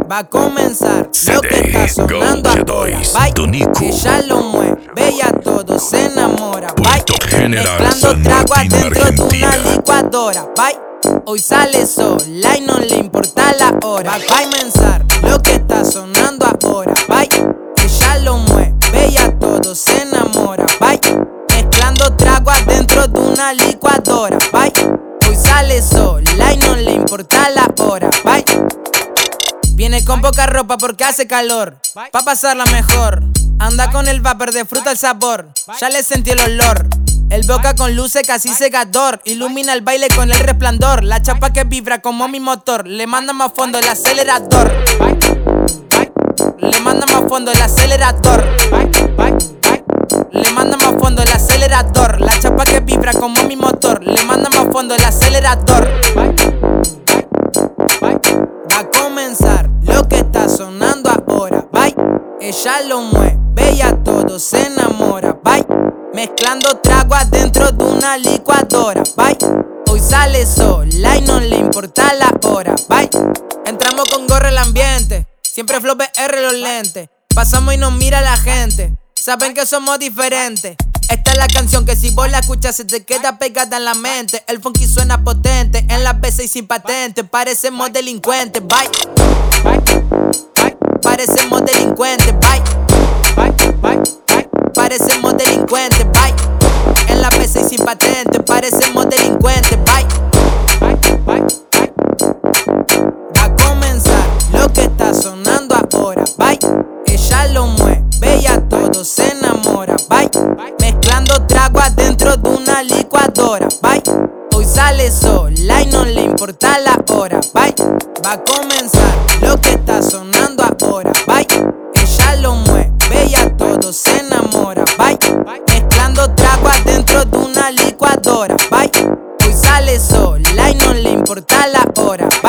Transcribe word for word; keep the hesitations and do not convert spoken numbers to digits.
Va a comenzar lo que está sonando ahora. Bye, ella lo mueve y a todos se enamora. Bye, mezclando trago adentro de una licuadora. Bye, hoy sale sola y no le importa la hora. Va a comenzar lo que está sonando ahora. Bye, ella lo mueve y a todos se enamora. Bye, mezclando trago adentro de una licuadora. Bye, hoy sale sola y no le importa la hora. Bye, viene con poca ropa porque hace calor, pa' pasarla mejor. Anda con el vapor de fruta el sabor, ya le sentí el olor. El boca con luces casi cegador, ilumina el baile con el resplandor. La chapa que vibra como mi motor, le manda más fondo el acelerador. Le manda más fondo el acelerador. Le manda más fondo el acelerador. La chapa que vibra como mi motor, le manda más fondo el acelerador. Va a comenzar lo que está sonando ahora. Bye, ella lo mueve y a todos se enamora. Bye, mezclando trago adentro de una licuadora. Bye, hoy sale sola y no le importa la hora. Bye, entramos con gorra el ambiente, siempre flow B R los lentes. Pasamos y nos mira la gente, saben que somos diferentes. Esta es la canción que si vos la escuchas se te queda pegada en la mente. El funky suena potente, en las B seis sin patente. Parecemos delincuentes, bye, bye, bye. Parecemos delincuentes, bye, bye, bye, bye. Parecemos delincuentes, bye. En las B seis sin patente, parecemos delincuentes, bye, bye, bye, bye. Va a comenzar lo que está sonando ahora, bye. Ella lo mueve y a todos se enamora, bye. Mezclando trago adentro de una licuadora, bye. Hoy sale sola y no le importa la hora, bye. Va a comenzar lo que está sonando ahora, bye. Ella lo mueve y a todos se enamora, bye. Mezclando trago adentro de una licuadora, bye. Hoy sale sola y no le importa la hora.